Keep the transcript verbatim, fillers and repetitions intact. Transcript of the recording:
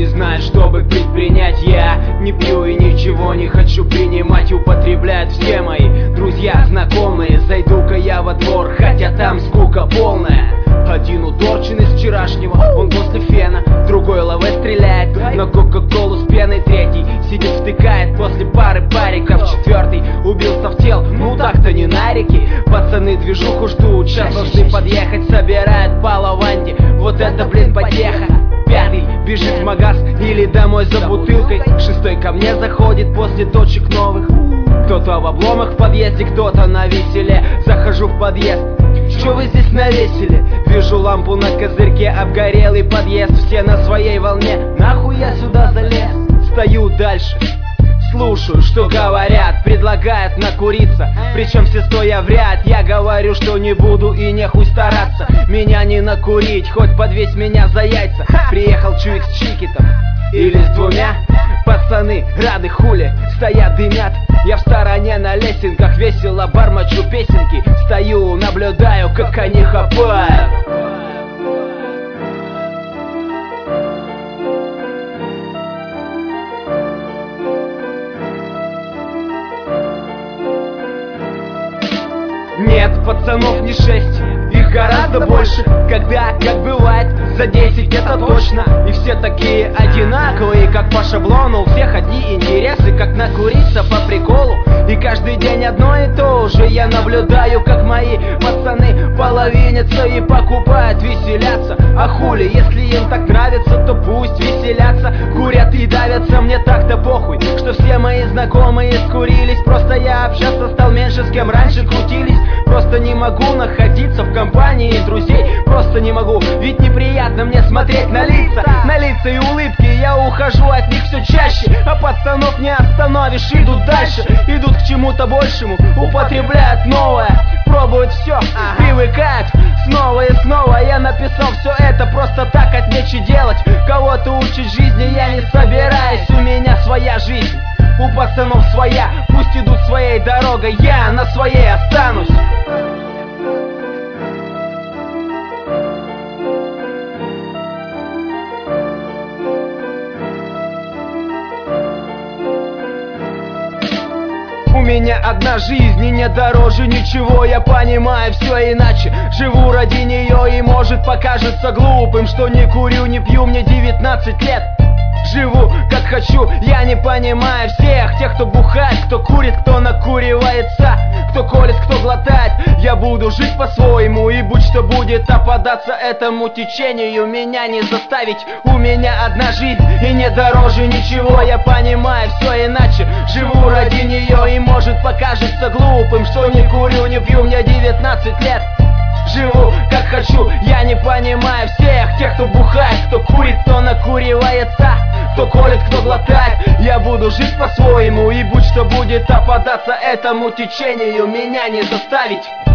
знают, чтобы предпринять. Я не пью и ничего не хочу принимать. Употребляют все мои друзья, знакомые. Зайду-ка я во двор, хотя там скука полная. Один удорчин из вчерашнего, он после фена. Другой ЛВ стреляет на кока-колу с пеной. Третий сидит втыкает после пары париков. Четвертый убился в тел, ну так-то не на реке. Пацаны движуху ждут, сейчас должны подъехать. Собирают по лаванде, вот это, блин, потеха. Пятый бежит в магаз или домой за бутылкой. Шестой ко мне заходит после точек новых. Кто-то в обломах в подъезде, кто-то на веселе. Захожу в подъезд, что вы здесь навесили? Вижу лампу на козырьке, обгорелый подъезд. Все на своей волне, нахуй я сюда залез? Стою дальше, слушаю, что говорят. Предлагают накуриться, причем все стоя в ряд. Я говорю, что не буду и нехуй стараться. Меня не накурить, хоть подвесь меня за яйца. Приехал чувик с чикитом или с двумя. Пацаны рады хули, стоят дымят. Я в стороне на лесенках весело бормочу песенки. Стою, наблюдаю, как они хапают. Нет, пацанов не шесть, их гораздо больше. Когда, как бывает, за десять это точно. И все такие одинаковые, как по шаблону. У всех одни интересы, как накуриться по приколу. И каждый день одно и то же. Я наблюдаю, как мои пацаны половинятся и покупают, веселятся. А хули, если им так нравится, то пусть веселятся. Курят и давятся, мне так-то похуй, что все мои знакомые скурились. Просто я общаться стал меньше, с кем раньше крутились. Просто не могу находиться в компании друзей. Просто не могу, ведь неприятно мне смотреть на лица. На лица и улыбки, я ухожу от них все чаще. А пацанов не остановишь, идут дальше. Идут к чему-то большему, употребляют новое. Пробуют все, привыкают снова и снова. Я написал все это просто так, от нечего делать. Кого-то учить жизни я не собираюсь. У меня своя жизнь, у пацанов своя. Пусть идут своей дорогой, я на своей останусь. У меня одна жизнь и не дороже ничего. Я понимаю все иначе, живу ради нее. И может покажется глупым, что не курю, не пью, мне девятнадцать лет. Живу как хочу, я не понимаю всех тех, кто бухает, кто курит, кто накуривается, кто колет, кто глотает. Я буду жить по-своему, и будь что будет, а поддаться этому течению меня не заставить. У меня одна жизнь и не дороже ничего. Я понимаю все иначе, живу ради нее. И может покажется глупым, что не курю, не пью, мне девятнадцать лет. Живу как хочу, я не понимаю всех тех, кто бухает, кто курит, кто накуривается, кто колет, кто глотает. Я буду жить по-своему, и будь что будет, а поддаться этому течению меня не заставить.